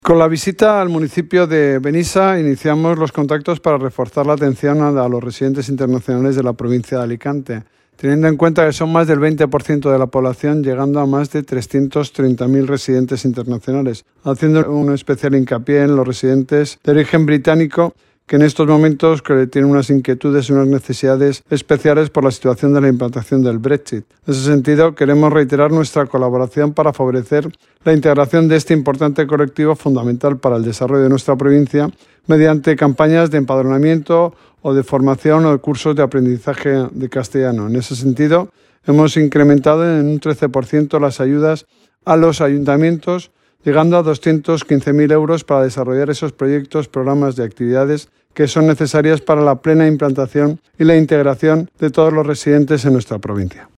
Con la visita al municipio de Benissa iniciamos los contactos para reforzar la atención a los residentes internacionales de la provincia de Alicante, teniendo en cuenta que son más del 20% de la población, llegando a más de 330.000 residentes internacionales, haciendo un especial hincapié en los residentes de origen británico que en estos momentos tienen unas inquietudes y unas necesidades especiales por la situación de la implantación del Brexit. En ese sentido, queremos reiterar nuestra colaboración para favorecer la integración de este importante colectivo fundamental para el desarrollo de nuestra provincia mediante campañas de empadronamiento o de formación o de cursos de aprendizaje de castellano. En ese sentido, hemos incrementado en un 13% las ayudas a los ayuntamientos, llegando a 215.000 euros para desarrollar esos proyectos, programas de actividades que son necesarias para la plena implantación y la integración de todos los residentes en nuestra provincia.